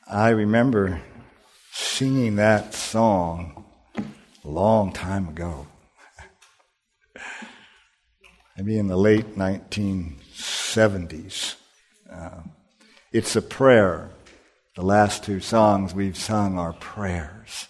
I remember singing that song a long time ago. Maybe in the late 1970s. It's a prayer. The last two songs we've sung are prayers.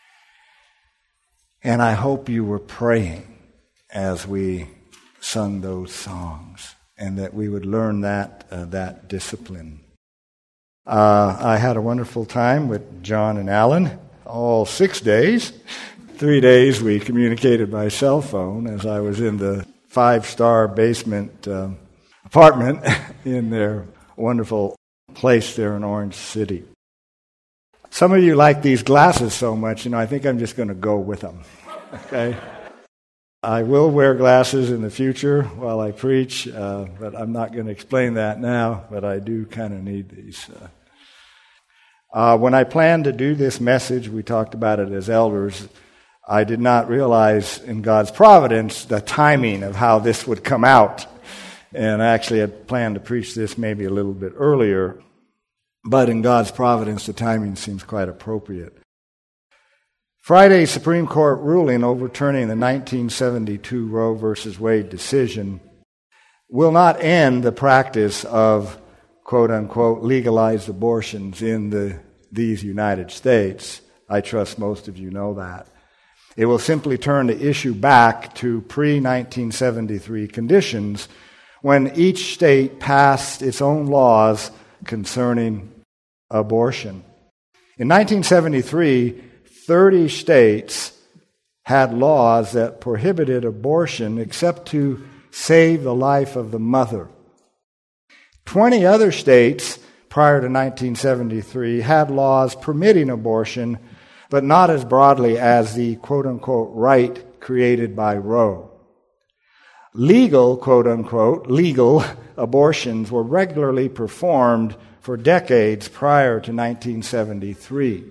And I hope you were praying as we sung those songs, and that we would learn that discipline. I had a wonderful time with John and Alan, all 6 days. 3 days we communicated by cell phone as I was in the 5-star basement apartment in their wonderful place there in Orange City. Some of you like these glasses so much, I think I'm just going to go with them. Okay? I will wear glasses in the future while I preach, but I'm not going to explain that now, but I do kind of need these. When I planned to do this message, we talked about it as elders, I did not realize in God's providence the timing of how this would come out. And I actually had planned to preach this maybe a little bit earlier, but in God's providence, the timing seems quite appropriate. Friday's Supreme Court ruling overturning the 1972 Roe v. Wade decision will not end the practice of, quote-unquote, legalized abortions in these United States. I trust most of you know that. It will simply turn the issue back to pre-1973 conditions when each state passed its own laws concerning abortion. In 1973, 30 states had laws that prohibited abortion except to save the life of the mother. 20 other states prior to 1973 had laws permitting abortion, but not as broadly as the quote-unquote right created by Roe. Legal, quote-unquote, legal abortions were regularly performed for decades prior to 1973.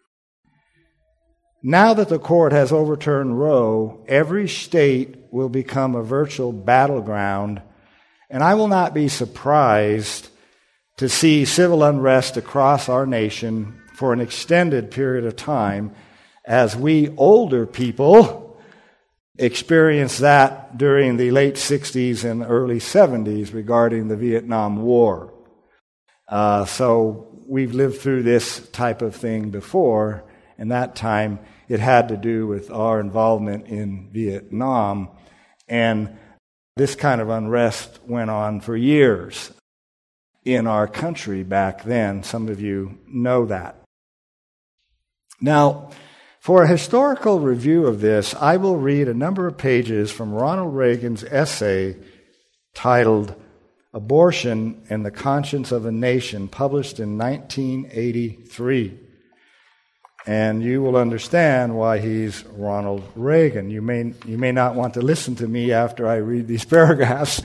Now that the court has overturned Roe, every state will become a virtual battleground, and I will not be surprised to see civil unrest across our nation for an extended period of time as we older people experienced that during the late 60s and early 70s regarding the Vietnam War. So we've lived through this type of thing before, and that time it had to do with our involvement in Vietnam, and this kind of unrest went on for years in our country back then. Some of you know that. Now, for a historical review of this, I will read a number of pages from Ronald Reagan's essay titled Abortion and the Conscience of a Nation, published in 1983. And you will understand why he's Ronald Reagan. You may not want to listen to me after I read these paragraphs.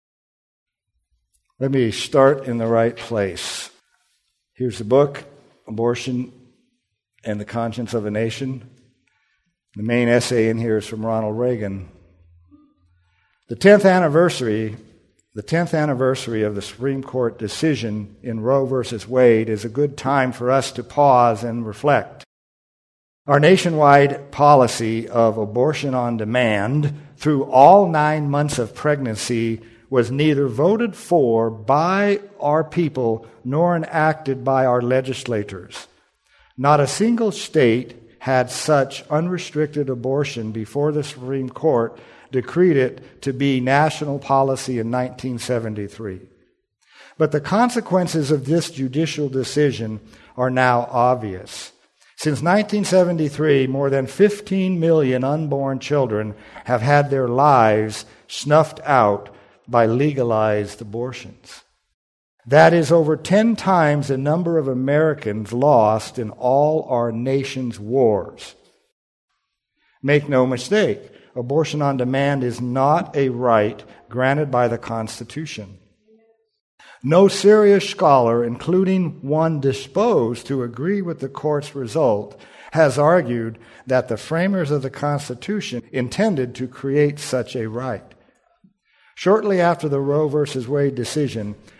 Let me start in the right place. Here's the book, Abortion and the Conscience of a Nation. The main essay in here is from Ronald Reagan. The 10th anniversary of the Supreme Court decision in Roe v. Wade is a good time for us to pause and reflect. Our nationwide policy of abortion on demand through all 9 months of pregnancy was neither voted for by our people nor enacted by our legislators. Not a single state had such unrestricted abortion before the Supreme Court decreed it to be national policy in 1973. But the consequences of this judicial decision are now obvious. Since 1973, more than 15 million unborn children have had their lives snuffed out by legalized abortions. That is over 10 times the number of Americans lost in all our nation's wars. Make no mistake, abortion on demand is not a right granted by the Constitution. No serious scholar, including one disposed to agree with the court's result, has argued that the framers of the Constitution intended to create such a right. Shortly after the Roe v. Wade decision,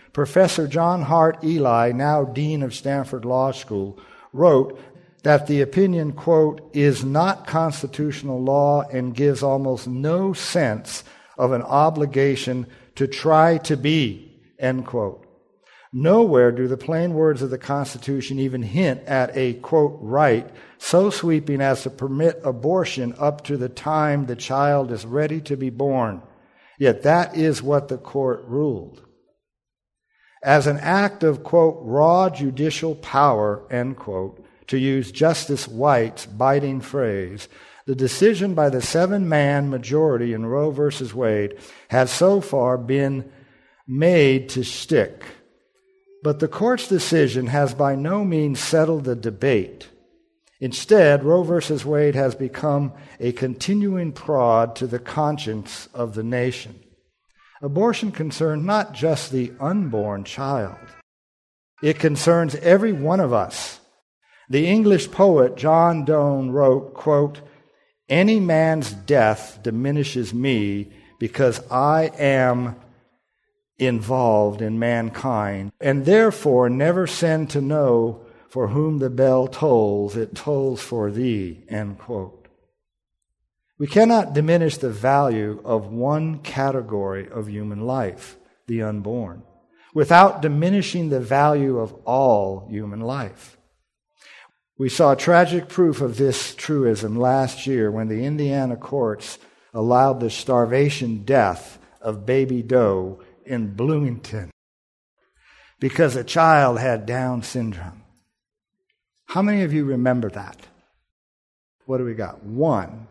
Professor John Hart Ely, now Dean of Stanford Law School, wrote that the opinion, quote, is not constitutional law and gives almost no sense of an obligation to try to be, end quote. Nowhere do the plain words of the Constitution even hint at a, quote, right so sweeping as to permit abortion up to the time the child is ready to be born. Yet that is what the court ruled. As an act of, quote, raw judicial power, end quote, to use Justice White's biting phrase, the decision by the 7-man majority in Roe v. Wade has so far been made to stick. But the court's decision has by no means settled the debate. Instead, Roe v. Wade has become a continuing prod to the conscience of the nation. Abortion concerns not just the unborn child. It concerns every one of us. The English poet John Donne wrote, quote, "Any man's death diminishes me because I am involved in mankind, and therefore never send to know for whom the bell tolls, it tolls for thee," end quote. We cannot diminish the value of one category of human life, the unborn, without diminishing the value of all human life. We saw tragic proof of this truism last year when the Indiana courts allowed the starvation death of baby Doe in Bloomington because a child had Down syndrome. How many of you remember that? What do we got? 1,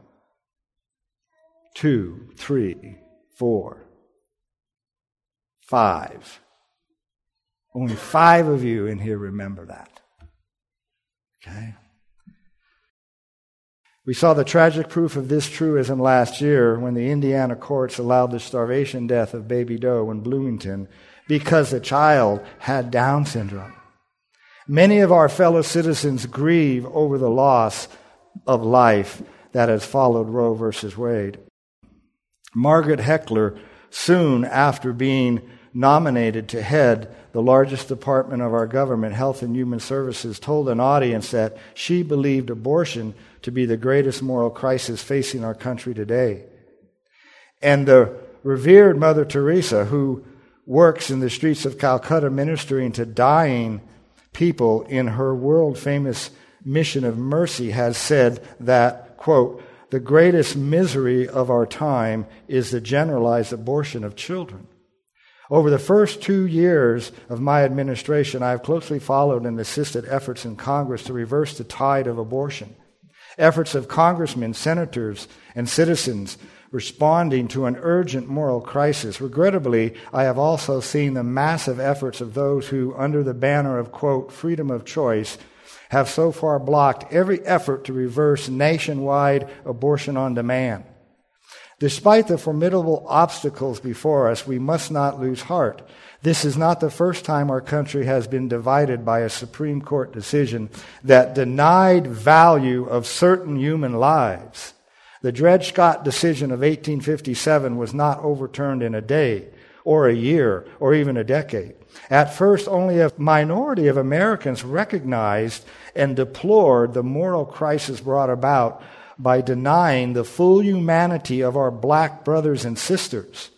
2, 3, 4, 5. Only 5 of you in here remember that. Okay? We saw the tragic proof of this truism last year when the Indiana courts allowed the starvation death of baby Doe in Bloomington because the child had Down syndrome. Many of our fellow citizens grieve over the loss of life that has followed Roe v. Wade. Margaret Heckler, soon after being nominated to head the largest department of our government, Health and Human Services, told an audience that she believed abortion to be the greatest moral crisis facing our country today. And the revered Mother Teresa, who works in the streets of Calcutta ministering to dying people in her world-famous mission of mercy, has said that, quote, "The greatest misery of our time is the generalized abortion of children." Over the first 2 years of my administration, I have closely followed and assisted efforts in Congress to reverse the tide of abortion. Efforts of congressmen, senators, and citizens responding to an urgent moral crisis. Regrettably, I have also seen the massive efforts of those who, under the banner of, quote, freedom of choice, have so far blocked every effort to reverse nationwide abortion on demand. Despite the formidable obstacles before us, we must not lose heart. This is not the first time our country has been divided by a Supreme Court decision that denied value of certain human lives. The Dred Scott decision of 1857 was not overturned in a day, or a year, or even a decade. At first, only a minority of Americans recognized and deplored the moral crisis brought about by denying the full humanity of our black brothers and sisters.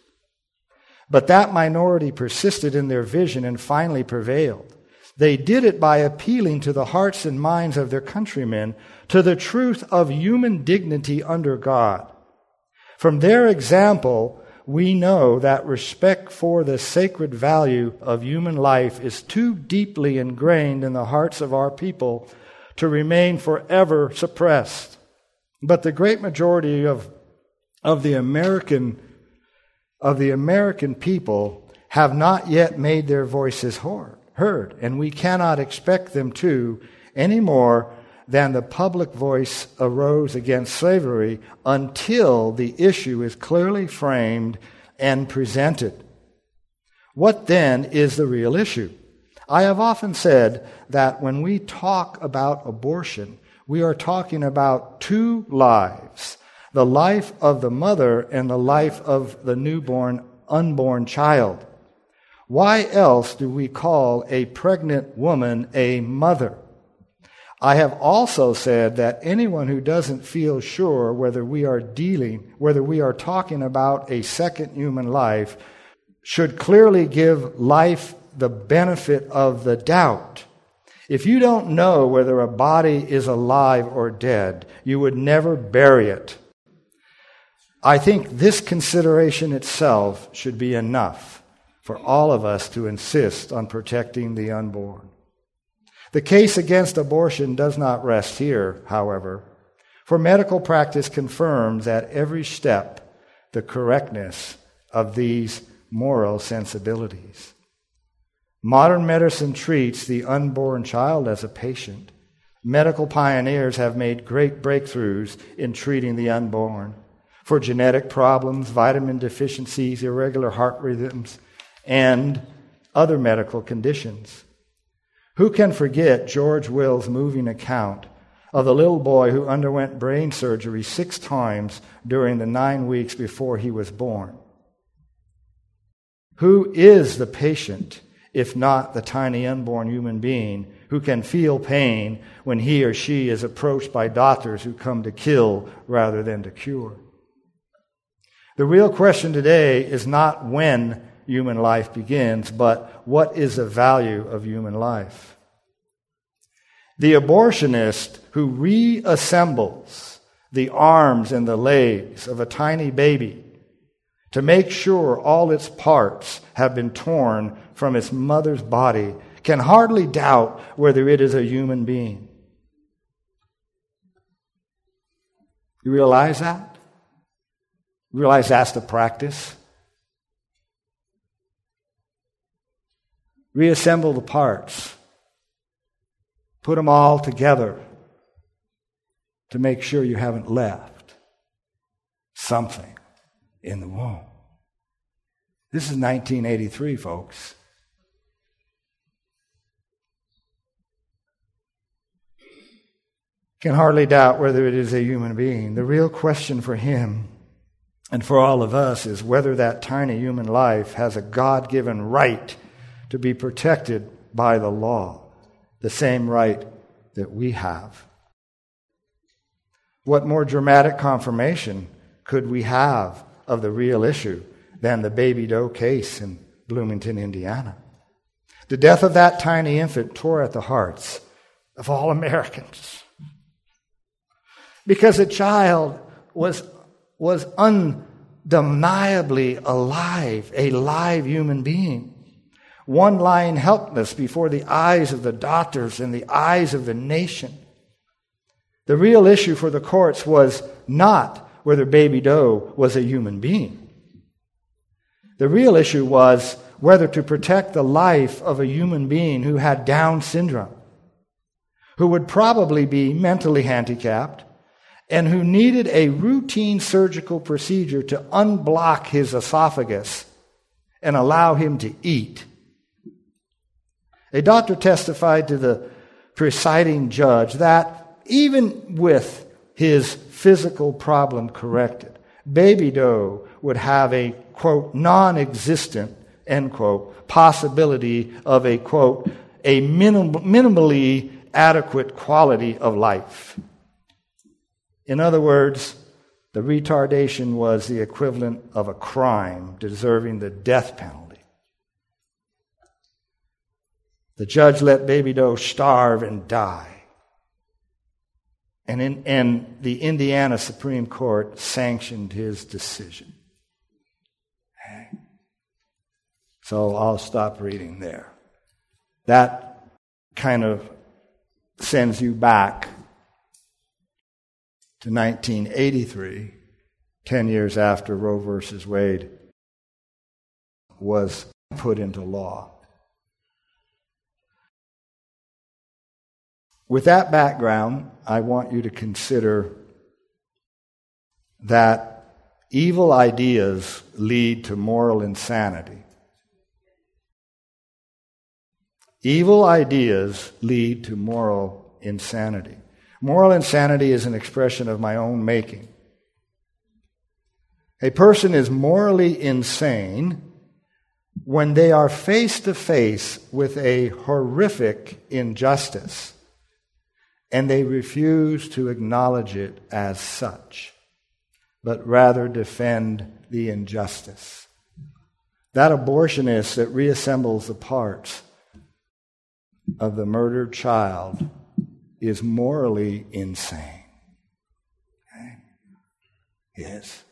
But that minority persisted in their vision and finally prevailed. They did it by appealing to the hearts and minds of their countrymen to the truth of human dignity under God. From their example, we know that respect for the sacred value of human life is too deeply ingrained in the hearts of our people to remain forever suppressed. But the great majority of the American people have not yet made their voices heard, and we cannot expect them to any more than the public voice arose against slavery until the issue is clearly framed and presented. What then is the real issue? I have often said that when we talk about abortion, we are talking about 2 lives, the life of the mother and the life of the unborn child. Why else do we call a pregnant woman a mother? I have also said that anyone who doesn't feel sure whether we are talking about a second human life, should clearly give life the benefit of the doubt. If you don't know whether a body is alive or dead, you would never bury it. I think this consideration itself should be enough for all of us to insist on protecting the unborn. The case against abortion does not rest here, however, for medical practice confirms at every step the correctness of these moral sensibilities. Modern medicine treats the unborn child as a patient. Medical pioneers have made great breakthroughs in treating the unborn for genetic problems, vitamin deficiencies, irregular heart rhythms, and other medical conditions. Who can forget George Will's moving account of the little boy who underwent brain surgery 6 times during the 9 weeks before he was born? Who is the patient, if not the tiny unborn human being who can feel pain when he or she is approached by doctors who come to kill rather than to cure? The real question today is not when human life begins, but what is the value of human life? The abortionist who reassembles the arms and the legs of a tiny baby to make sure all its parts have been torn from its mother's body can hardly doubt whether it is a human being. You realize that? You realize that's the practice? Reassemble the parts. Put them all together to make sure you haven't left something in the womb. This is 1983, folks. Can hardly doubt whether it is a human being. The real question for him and for all of us is whether that tiny human life has a God-given right to be protected by the law, the same right that we have. What more dramatic confirmation could we have of the real issue than the Baby Doe case in Bloomington, Indiana? The death of that tiny infant tore at the hearts of all Americans because the child was undeniably alive, a live human being. One lying helpless before the eyes of the doctors and the eyes of the nation. The real issue for the courts was not whether Baby Doe was a human being. The real issue was whether to protect the life of a human being who had Down syndrome, who would probably be mentally handicapped, and who needed a routine surgical procedure to unblock his esophagus and allow him to eat. A doctor testified to the presiding judge that even with his physical problem corrected, Baby Doe would have a, quote, non-existent, end quote, possibility of a, quote, a minimally adequate quality of life. In other words, the retardation was the equivalent of a crime deserving the death penalty. The judge let Baby Doe starve and die. And the Indiana Supreme Court sanctioned his decision. So I'll stop reading there. That kind of sends you back to 1983, 10 years after Roe versus Wade was put into law. With that background, I want you to consider that evil ideas lead to moral insanity. Evil ideas lead to moral insanity. Moral insanity is an expression of my own making. A person is morally insane when they are face to face with a horrific injustice and they refuse to acknowledge it as such, but rather defend the injustice. That abortionist that reassembles the parts of the murdered child is morally insane. Okay? Yes.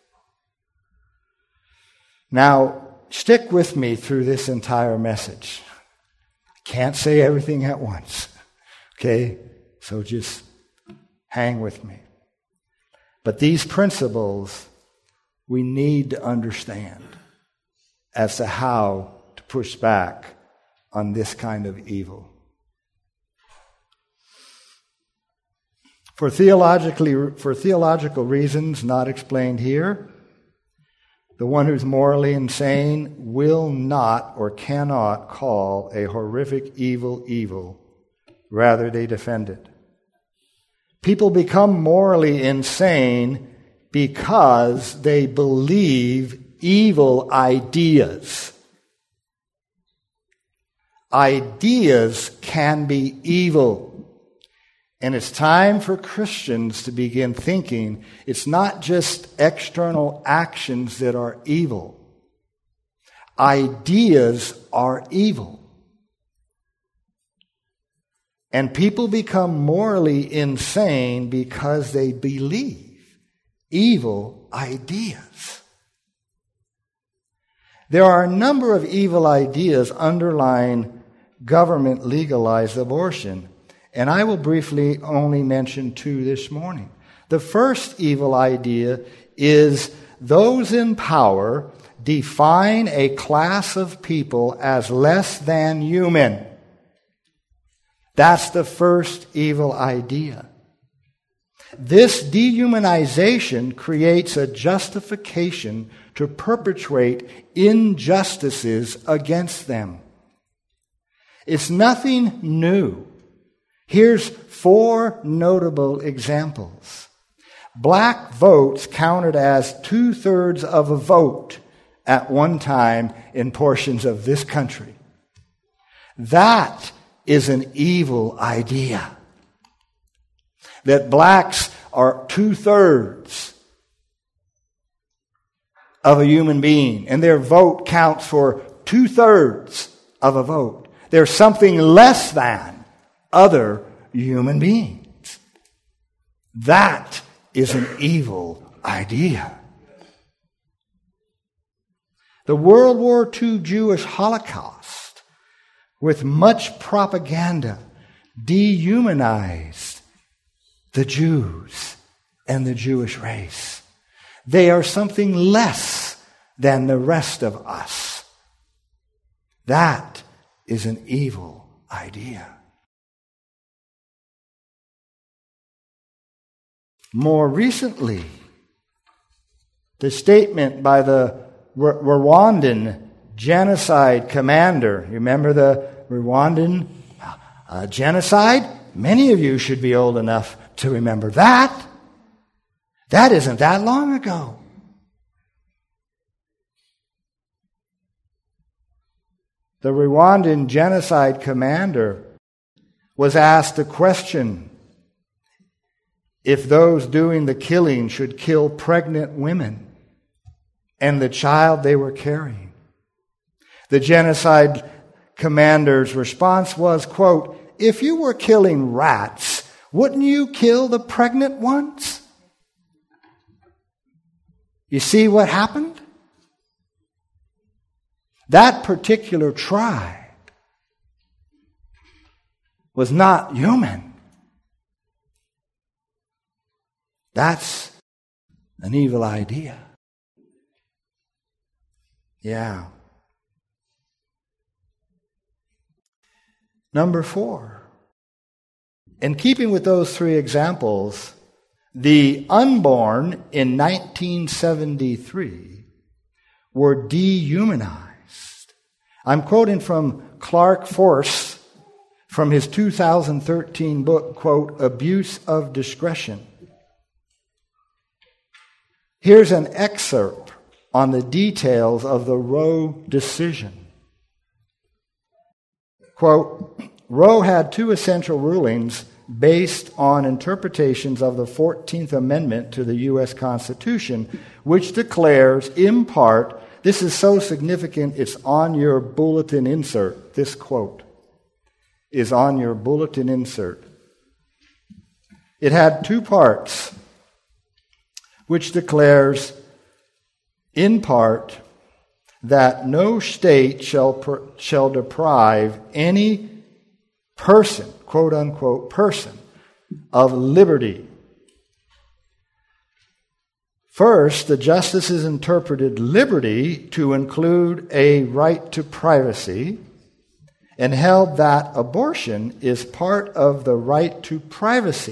Now, stick with me through this entire message. I can't say everything at once. Okay? So just hang with me. But these principles we need to understand as to how to push back on this kind of evil. For theological reasons not explained here, the one who's morally insane will not or cannot call a horrific evil evil. Rather, they defend it. People become morally insane because they believe evil ideas. Ideas can be evil. And it's time for Christians to begin thinking it's not just external actions that are evil. Ideas are evil. And people become morally insane because they believe evil ideas. There are a number of evil ideas underlying government legalized abortion. And I will briefly only mention two this morning. The first evil idea is those in power define a class of people as less than human. That's the first evil idea. This dehumanization creates a justification to perpetrate injustices against them. It's nothing new. Here's 4 notable examples. Black votes counted as 2/3 of a vote at one time in portions of this country. That is an evil idea. That blacks are 2/3 of a human being, and their vote counts for 2/3 of a vote. They're something less than other human beings. That is an evil idea. The World War II Jewish Holocaust, with much propaganda, dehumanized the Jews and the Jewish race. They are something less than the rest of us. That is an evil idea. More recently, the statement by the Rwandan genocide commander, you remember the Rwandan genocide? Many of you should be old enough to remember that. That isn't that long ago. The Rwandan genocide commander was asked a question: if those doing the killing should kill pregnant women and the child they were carrying. The genocide commander's response was, quote, "If you were killing rats, wouldn't you kill the pregnant ones?" You see what happened? That particular tribe was not human. That's an evil idea. Yeah. Number 4. In keeping with those 3 examples, the unborn in 1973 were dehumanized. I'm quoting from Clark Force from his 2013 book, quote, Abuse of Discretion. Here's an excerpt on the details of the Roe decision. Quote, Roe had two essential rulings based on interpretations of the 14th Amendment to the U.S. Constitution, which declares, in part, this is so significant, it's on your bulletin insert. This quote is on your bulletin insert. It had two parts, which declares, in part, that no state shall deprive any person, quote unquote, person, of liberty. First, the justices interpreted liberty to include a right to privacy and held that abortion is part of the right to privacy.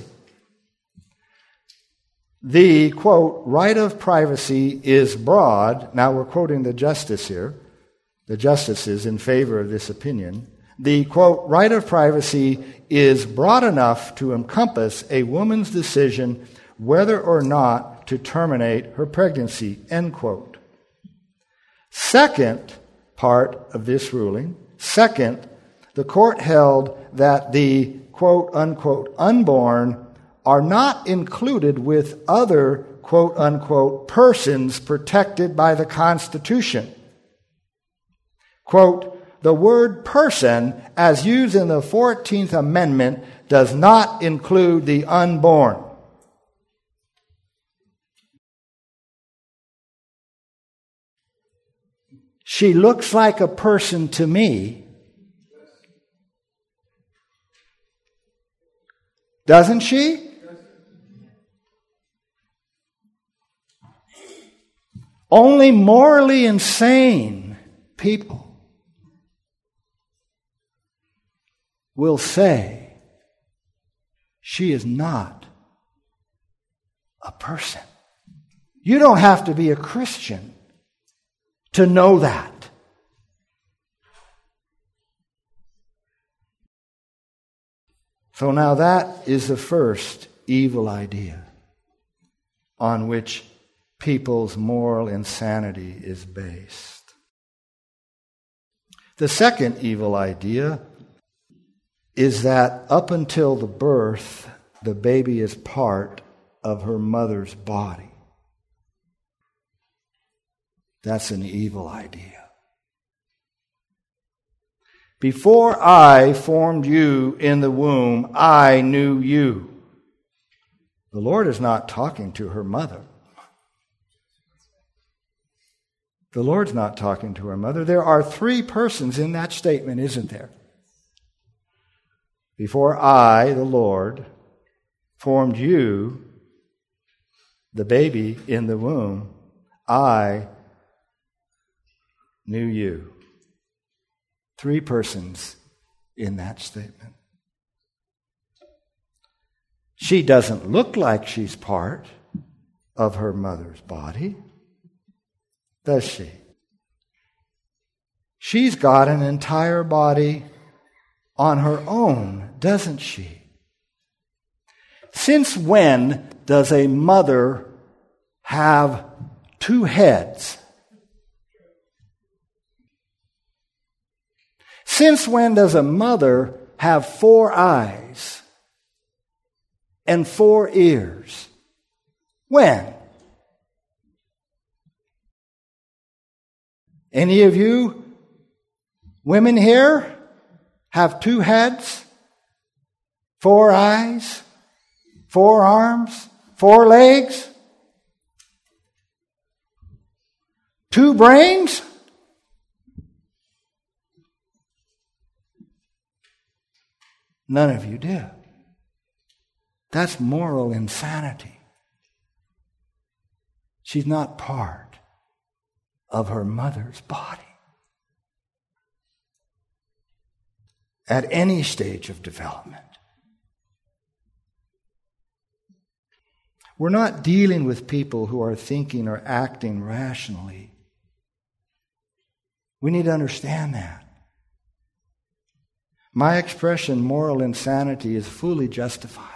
The, quote, right of privacy is broad. Now we're quoting the justice here, the justices in favor of this opinion. The, quote, right of privacy is broad enough to encompass a woman's decision whether or not to terminate her pregnancy, end quote. Second part of this ruling, second, the court held that the, quote, unquote, unborn are not included with other, quote, unquote, persons protected by the Constitution. Quote, the word person, as used in the 14th Amendment, does not include the unborn. She looks like a person to me. Doesn't she? Only morally insane people will say she is not a person. You don't have to be a Christian to know that. So now that is the first evil idea on which people's moral insanity is based. The second evil idea is that up until the birth, the baby is part of her mother's body. That's an evil idea. Before I formed you in the womb, I knew you. The Lord is not talking to her mother. The Lord's not talking to her mother. There are three persons in that statement, isn't there? Before I, the Lord, formed you, the baby in the womb, I knew you. Three persons in that statement. She doesn't look like she's part of her mother's body, does she? She's got an entire body on her own, doesn't she? Since when does a mother have two heads? Since when does a mother have 4 eyes and 4 ears? When? Any of you women here have 2 heads, 4 eyes, 4 arms, 4 legs, 2 brains? None of you do. That's moral insanity. She's not part of her mother's body. At any stage of development. We're not dealing with people who are thinking or acting rationally. We need to understand that. My expression, moral insanity, is fully justified.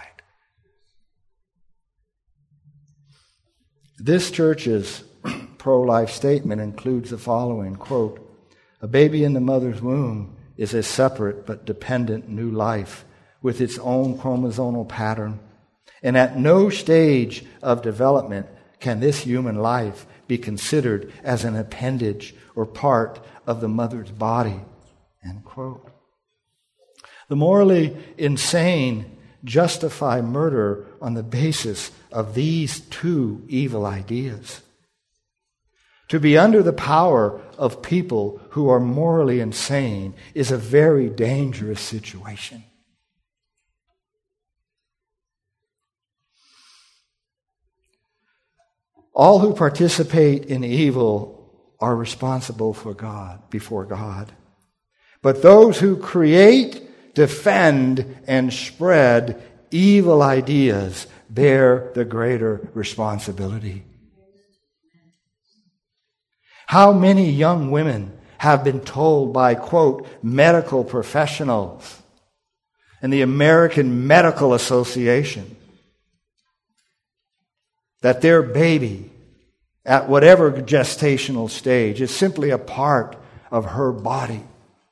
This church's pro-life statement includes the following, quote, a baby in the mother's womb is a separate but dependent new life with its own chromosomal pattern. And at no stage of development can this human life be considered as an appendage or part of the mother's body. End quote. The morally insane justify murder on the basis of these two evil ideas. To be under the power of people who are morally insane is a very dangerous situation. All who participate in evil are responsible before God. But those who create, defend, and spread evil ideas bear the greater responsibility. How many young women have been told by, quote, medical professionals and the American Medical Association that their baby, at whatever gestational stage, is simply a part of her body.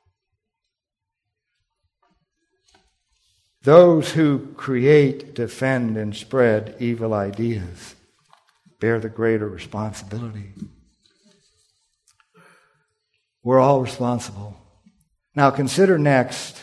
Those who create, defend, and spread evil ideas bear the greater responsibility. We're all responsible. Now consider next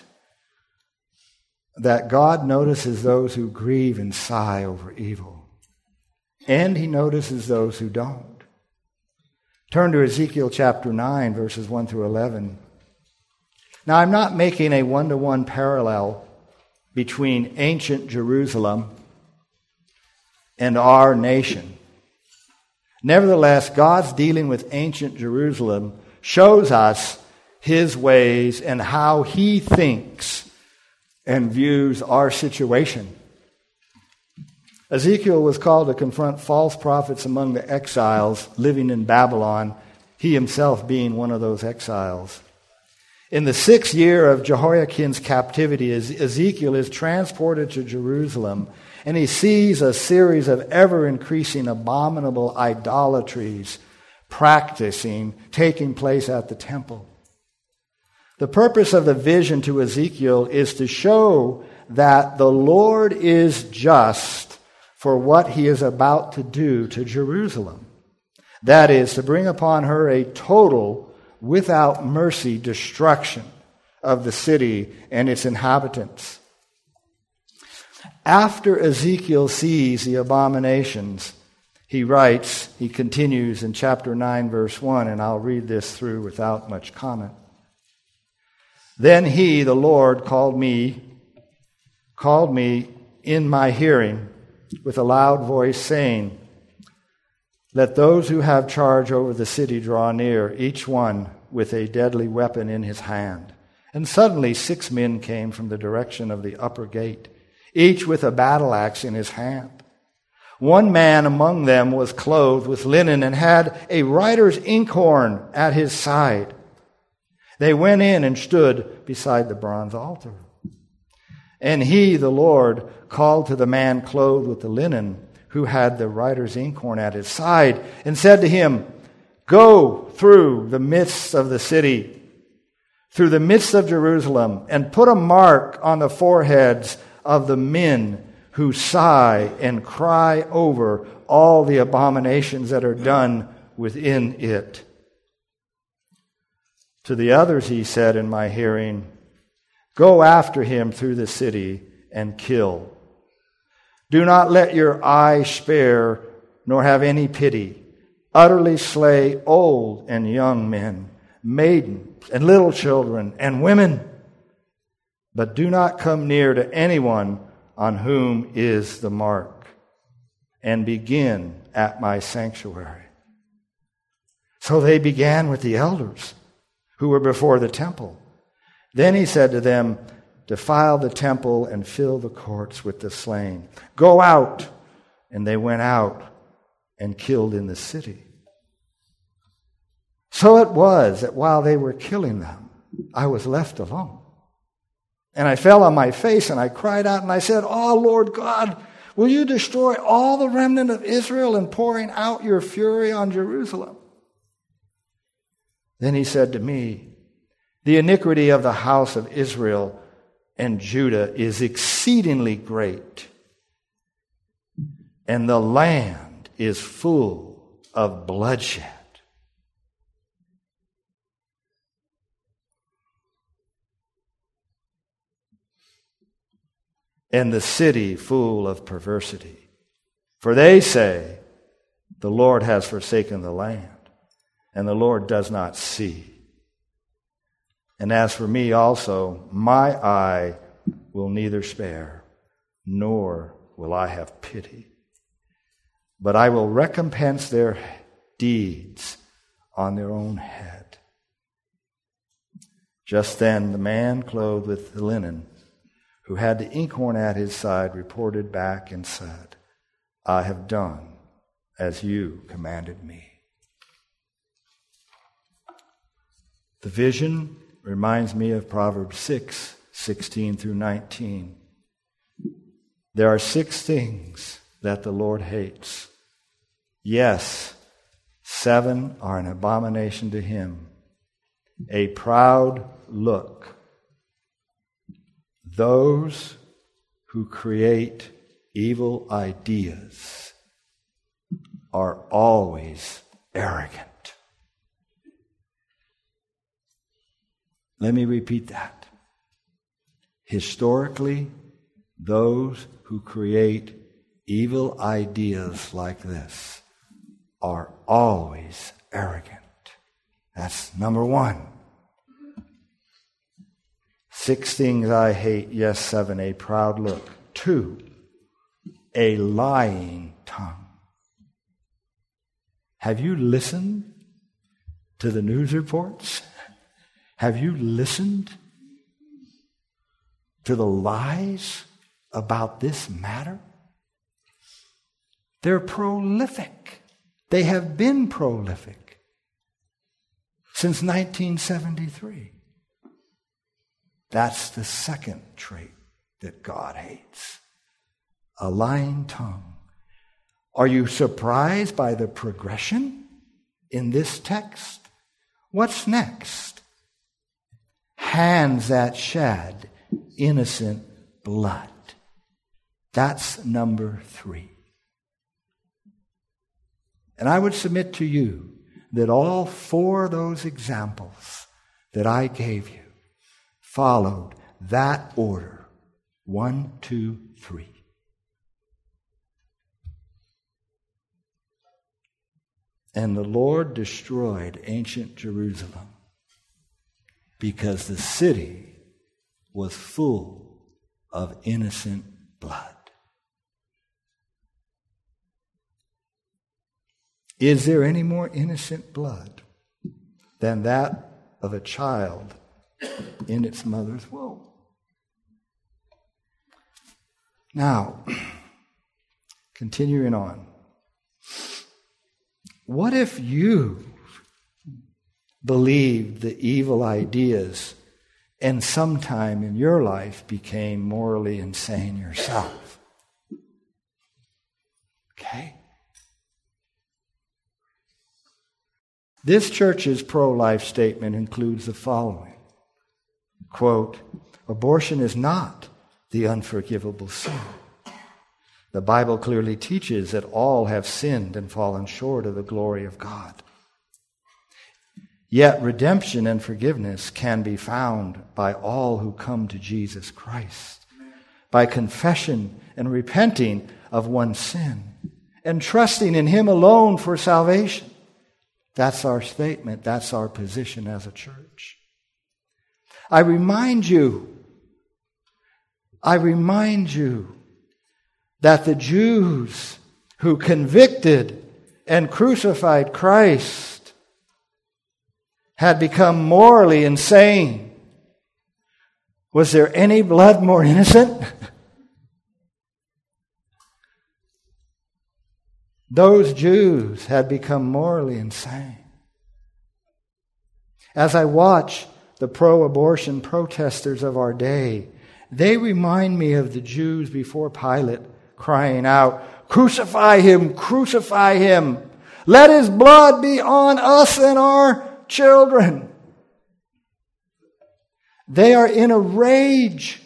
that God notices those who grieve and sigh over evil. And He notices those who don't. Turn to Ezekiel chapter 9, verses 1 through 11. Now, I'm not making a one-to-one parallel between ancient Jerusalem and our nation. Nevertheless, God's dealing with ancient Jerusalem shows us His ways and how He thinks and views our situation. Ezekiel was called to confront false prophets among the exiles living in Babylon, he himself being one of those exiles. In the 6th year of Jehoiakim's captivity, Ezekiel is transported to Jerusalem, and he sees a series of ever-increasing abominable idolatries taking place at the temple. The purpose of the vision to Ezekiel is to show that the Lord is just for what He is about to do to Jerusalem. That is, to bring upon her a total, without mercy, destruction of the city and its inhabitants. After Ezekiel sees the abominations, he continues in chapter 9, verse 1, and I'll read this through without much comment. Then He, the Lord, called me in my hearing with a loud voice, saying, "Let those who have charge over the city draw near, each one with a deadly weapon in his hand." And suddenly 6 men came from the direction of the upper gate, each with a battle axe in his hand. One man among them was clothed with linen and had a writer's inkhorn at his side. They went in and stood beside the bronze altar. And He, the Lord, called to the man clothed with the linen, who had the writer's inkhorn at his side, and said to him, "Go through the midst of the city, through the midst of Jerusalem, and put a mark on the foreheads of the men who sigh and cry over all the abominations that are done within it." To the others He said in my hearing, "Go after him through the city and kill. Do not let your eye spare, nor have any pity. Utterly slay old and young men, maidens and little children and women. But do not come near to anyone on whom is the mark, and begin at my sanctuary." So they began with the elders who were before the temple. Then He said to them, "Defile the temple and fill the courts with the slain. Go out." And they went out and killed in the city. So it was that while they were killing them, I was left alone. And I fell on my face and I cried out and I said, "Oh, Lord God, will you destroy all the remnant of Israel in pouring out your fury on Jerusalem?" Then He said to me, The iniquity of the house of Israel and Judah is exceedingly great, and the land is full of bloodshed. And the city full of perversity. For they say, the Lord has forsaken the land, and the Lord does not see. And as for me also, my eye will neither spare, nor will I have pity. But I will recompense their deeds on their own head. Just then the man clothed with the linen, who had the inkhorn at his side, reported back and said, I have done as you commanded me. The vision reminds me of Proverbs 6:16 through 19. There are 6 things that the Lord hates. Yes, 7 are an abomination to him. A proud look. Those who create evil ideas are always arrogant. Let me repeat that. Historically, those who create evil ideas like this are always arrogant. That's number 1. 6 things I hate. Yes, 7, a proud look. 2, a lying tongue. Have you listened to the news reports? Have you listened to the lies about this matter? They're prolific. They have been prolific since 1973. That's the second trait that God hates. A lying tongue. Are you surprised by the progression in this text? What's next? Hands that shed innocent blood. That's number 3. And I would submit to you that all 4 of those examples that I gave you followed that order. 1, 2, 3. And the Lord destroyed ancient Jerusalem because the city was full of innocent blood. Is there any more innocent blood than that of a child in its mother's womb? Now, continuing on. What if you believed the evil ideas and sometime in your life became morally insane yourself? Okay? This church's pro-life statement includes the following. Quote, abortion is not the unforgivable sin. The Bible clearly teaches that all have sinned and fallen short of the glory of God. Yet redemption and forgiveness can be found by all who come to Jesus Christ, by confession and repenting of one's sin and trusting in Him alone for salvation. That's our statement. That's our position as a church. I remind you that the Jews who convicted and crucified Christ had become morally insane. Was there any blood more innocent? Those Jews had become morally insane. As I watch the pro-abortion protesters of our day, they remind me of the Jews before Pilate crying out, crucify him, crucify him. Let his blood be on us and our children. They are in a rage.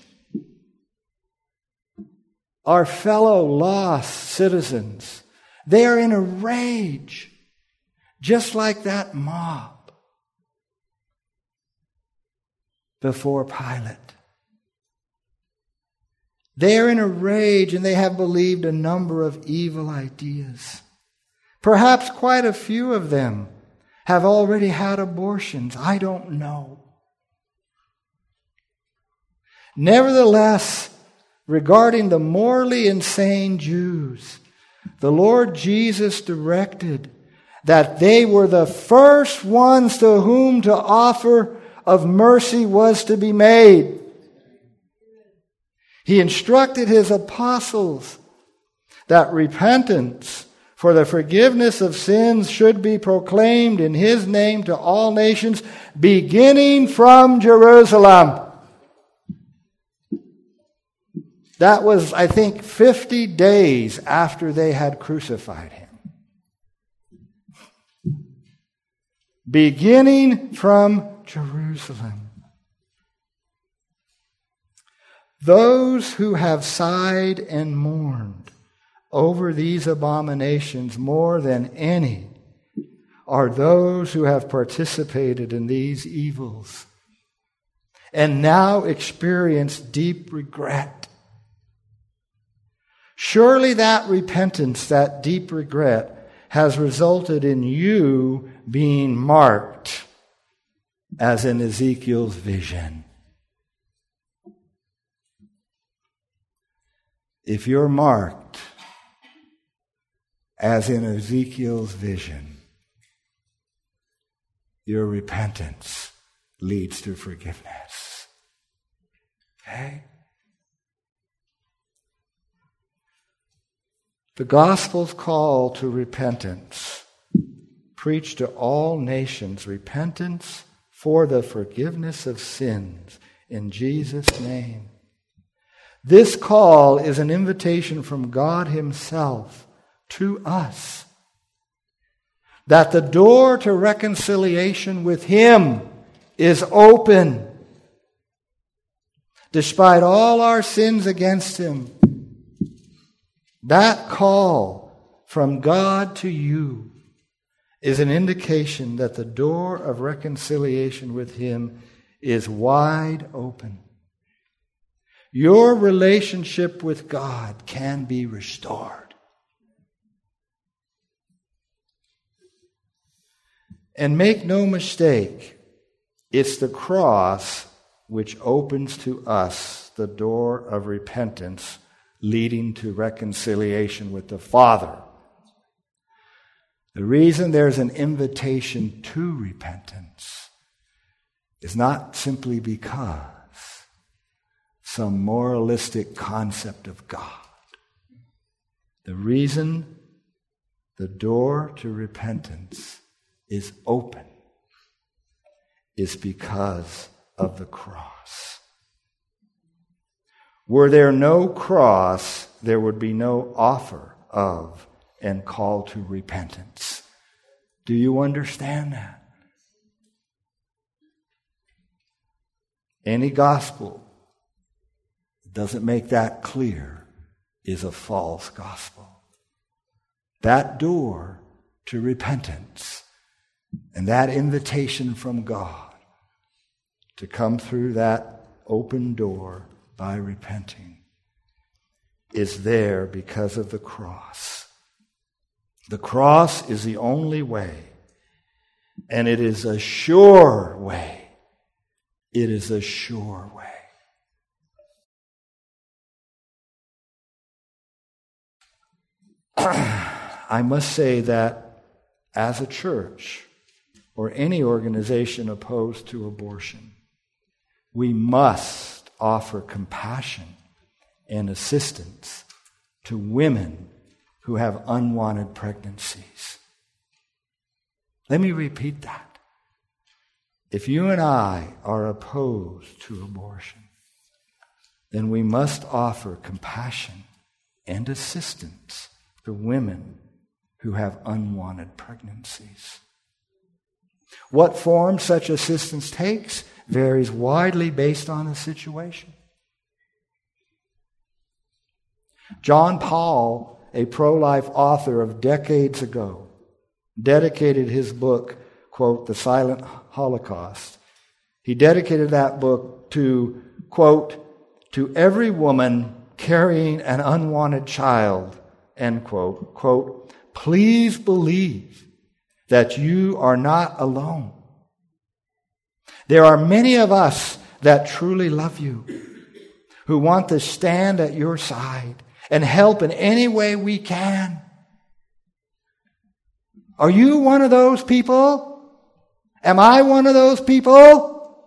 Our fellow lost citizens, they are in a rage, just like that mob before Pilate. They are in a rage, and they have believed a number of evil ideas. Perhaps quite a few of them have already had abortions. I don't know. Nevertheless, regarding the morally insane Jews, the Lord Jesus directed that they were the first ones to whom to offer of mercy was to be made. He instructed his apostles that repentance for the forgiveness of sins should be proclaimed in his name to all nations, beginning from Jerusalem. That was, I think, 50 days after they had crucified him. Beginning from Jerusalem. Those who have sighed and mourned over these abominations more than any are those who have participated in these evils and now experience deep regret. Surely that repentance, that deep regret, has resulted in you being marked as in Ezekiel's vision. If you're marked as in Ezekiel's vision, your repentance leads to forgiveness. Okay? The gospel's call to repentance, preach to all nations repentance for the forgiveness of sins in Jesus' name. This call is an invitation from God himself to us, that the door to reconciliation with him is open. Despite all our sins against him, that call from God to you is an indication that the door of reconciliation with him is wide open. Your relationship with God can be restored. And make no mistake, it's the cross which opens to us the door of repentance, leading to reconciliation with the Father. The reason there's an invitation to repentance is not simply because some moralistic concept of God. The reason the door to repentance is open is because of the cross. Were there no cross, there would be no offer of and call to repentance. Do you understand that? Any gospel doesn't make that clear is a false gospel. That door to repentance and that invitation from God to come through that open door by repenting is there because of the cross. The cross is the only way, and it is a sure way. It is a sure way. I must say that as a church or any organization opposed to abortion, we must offer compassion and assistance to women who have unwanted pregnancies. Let me repeat that. If you and I are opposed to abortion, then we must offer compassion and assistance to women who have unwanted pregnancies. What form such assistance takes varies widely based on the situation. John Paul, a pro-life author of decades ago, dedicated his book, quote, The Silent Holocaust. He dedicated that book to, quote, to every woman carrying an unwanted child, end quote, quote, please believe that you are not alone. There are many of us that truly love you, who want to stand at your side and help in any way we can. Are you one of those people? Am I one of those people?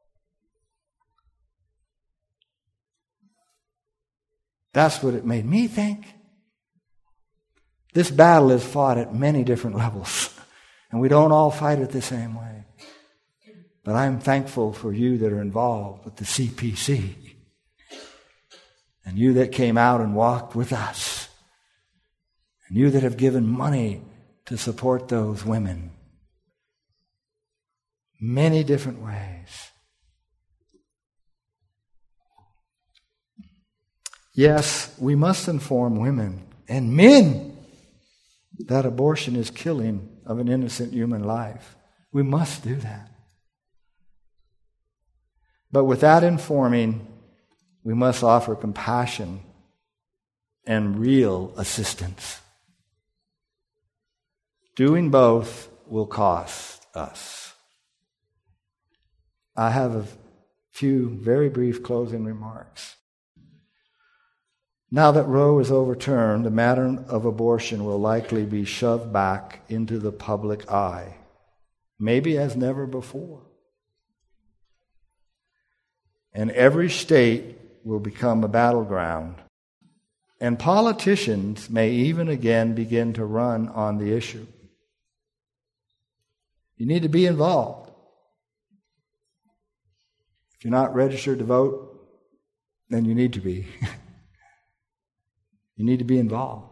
That's what it made me think. This battle is fought at many different levels, and we don't all fight it the same way. But I'm thankful for you that are involved with the CPC, and you that came out and walked with us, and you that have given money to support those women. Many different ways. Yes, we must inform women and men that abortion is killing of an innocent human life. We must do that. But without informing, we must offer compassion and real assistance. Doing both will cost us. I have a few very brief closing remarks. Now that Roe is overturned, the matter of abortion will likely be shoved back into the public eye, maybe as never before. And every state will become a battleground. And politicians may even again begin to run on the issue. You need to be involved. If you're not registered to vote, then you need to be. You need to be involved.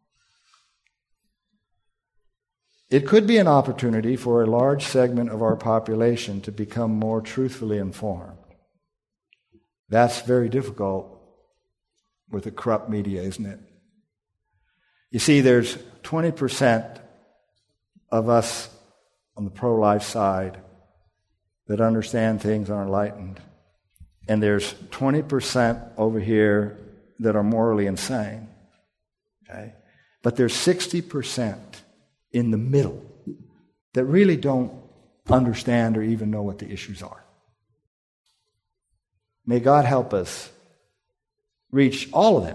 It could be an opportunity for a large segment of our population to become more truthfully informed. That's very difficult with the corrupt media, isn't it? You see, there's 20% of us on the pro-life side that understand things are enlightened. And there's 20% over here that are morally insane. Okay? But there's 60% in the middle that really don't understand or even know what the issues are. May God help us reach all of them.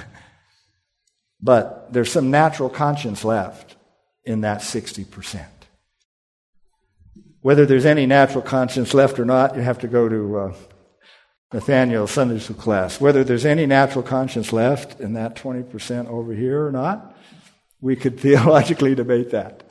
But there's some natural conscience left in that 60%. Whether there's any natural conscience left or not, you have to go to Nathaniel's Sunday school class. Whether there's any natural conscience left in that 20% over here or not, we could theologically debate that.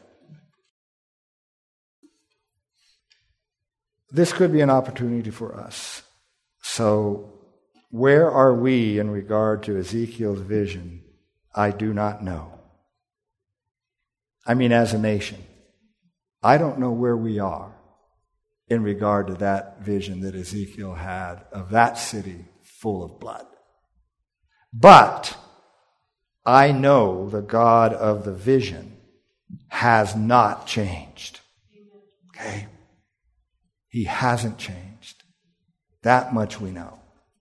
This could be an opportunity for us. So, where are we in regard to Ezekiel's vision? I do not know. I mean, as a nation, I don't know where we are in regard to that vision that Ezekiel had of that city full of blood. But I know the God of the vision has not changed. Okay? He hasn't changed. That much we know.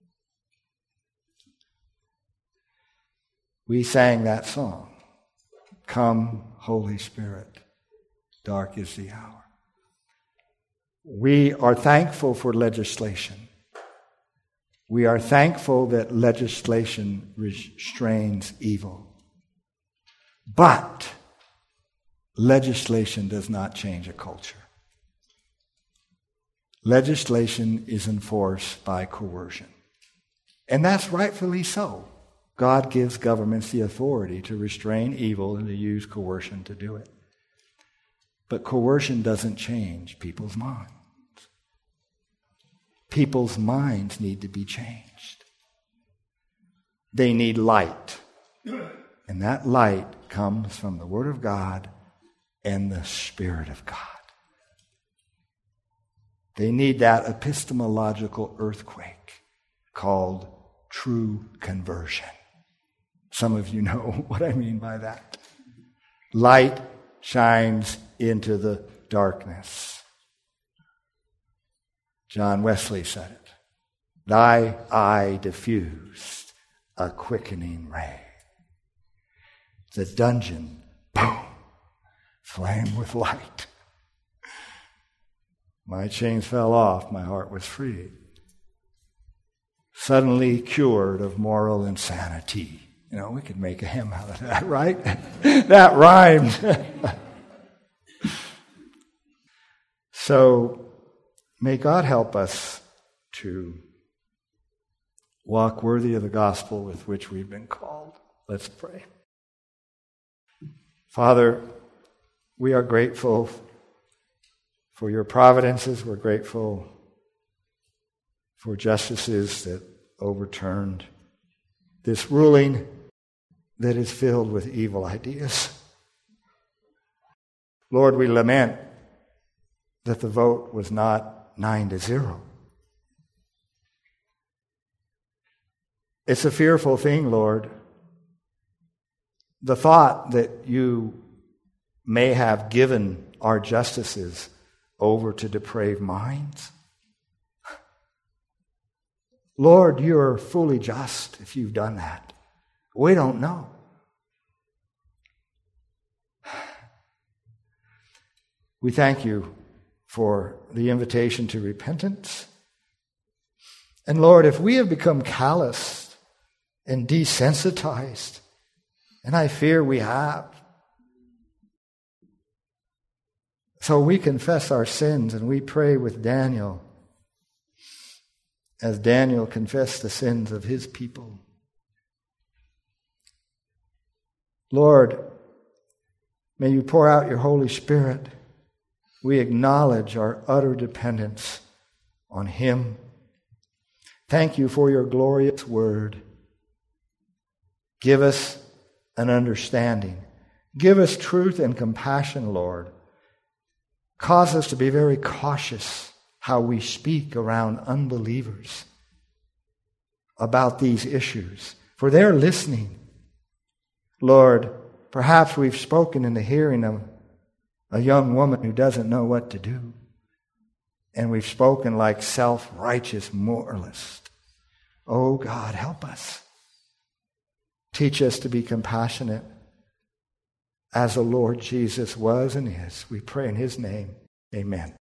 We sang that song, Come, Holy Spirit, dark is the hour. We are thankful for legislation. We are thankful that legislation restrains evil. But legislation does not change a culture. Legislation is enforced by coercion. And that's rightfully so. God gives governments the authority to restrain evil and to use coercion to do it. But coercion doesn't change people's minds. People's minds need to be changed. They need light. And that light comes from the Word of God and the Spirit of God. They need that epistemological earthquake called true conversion. Some of you know what I mean by that. Light shines into the darkness. John Wesley said it. Thy eye diffused a quickening ray. The dungeon, boom, flamed with light. My chains fell off, my heart was free. Suddenly cured of moral insanity. You know, we could make a hymn out of that, right? That rhymed. So, may God help us to walk worthy of the gospel with which we've been called. Let's pray. Father, we are grateful for your providences. We're grateful for justices that overturned this ruling that is filled with evil ideas. Lord, we lament that the vote was not 9-0. It's a fearful thing, Lord. The thought that you may have given our justices over to depraved minds. Lord, you're fully just if you've done that. We don't know. We thank you for the invitation to repentance. And Lord, if we have become calloused and desensitized, and I fear we have, so we confess our sins and we pray with Daniel, as Daniel confessed the sins of his people. Lord, may you pour out your Holy Spirit. We acknowledge our utter dependence on him. Thank you for your glorious word. Give us an understanding. Give us truth and compassion, Lord. Cause us to be very cautious how we speak around unbelievers about these issues, for they're listening. Lord, perhaps we've spoken in the hearing of a young woman who doesn't know what to do, and we've spoken like self-righteous moralists. Oh God, help us. Teach us to be compassionate as the Lord Jesus was and is. We pray in his name. Amen.